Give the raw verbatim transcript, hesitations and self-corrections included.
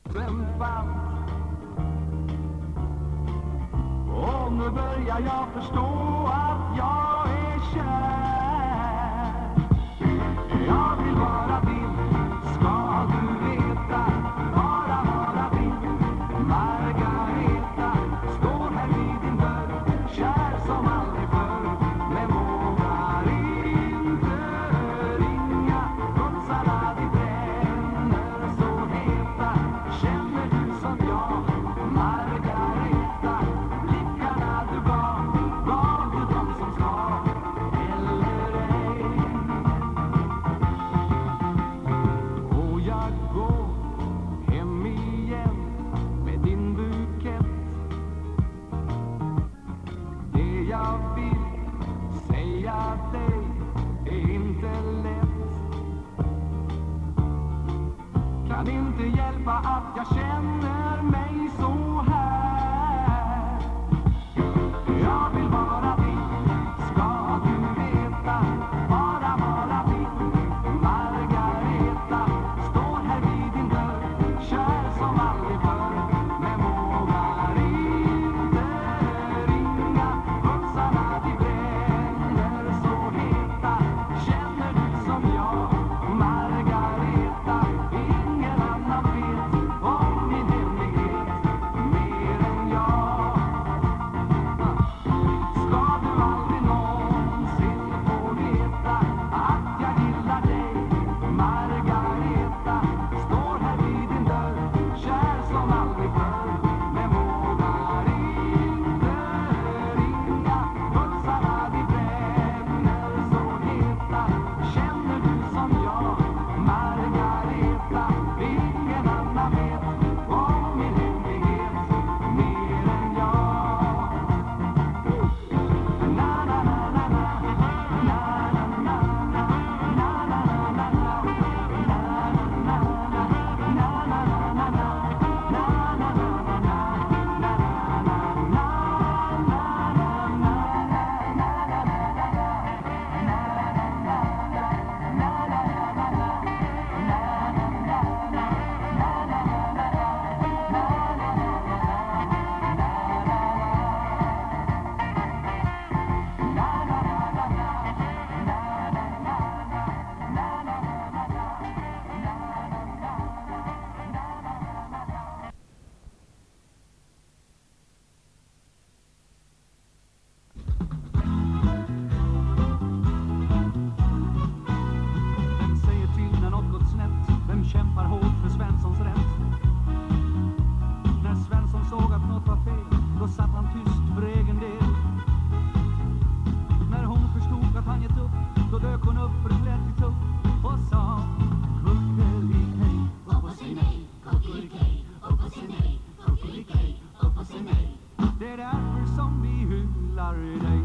Och nu börjar jag förstå att jag är kär. Jag vill vara din, ska du veta. Bara vara din, Margareta. Står här vid din dörr, kär som aldrig förr. Men vågar inte ringa. Putsarna de bränner så heta. Känner du som jag, Margareta? Blickarna du gav, gav du dem som ska, eller ej? Och jag går hem igen med din bukett. Det jag vill säga dig är inte lätt. Kan inte hjälpa att jag känner mig så här. Jag vill vara din, ska du veta. Bara vara din, Margareta. Står här vid din dörr, kär som aldrig förr. Men vågar inte ringa. Putsarna de bränner så heta. Känner du som jag, Margareta? Ingen annan vet om min hemlighet mer än jag. Ska du aldrig någonsin få veta att jag gillar dig, Margareta? Står här vid din dörr, kär som aldrig förr. Men vågar inte ringa. Putsarna de bränner så heta. Känner du som jag, Margareta? Ingen annan vet om min hemlighet mer än jag. Na na na na na, na na na na, na na na na na, na na na na na, Vem säger till när något gått snett? Vem kämpar hårt för Svenssons rätt? När Svensson såg att något var fel, då satt han tyst för egen del. När hon förstod att han gett upp, då dök hon upp förklädd till tupp och sa: kuckelikej, upp och säg nej. Kuckelikej, upp och säg nej. Kuckelikej, upp och säg nej. Det är därför som vi hyllar dig.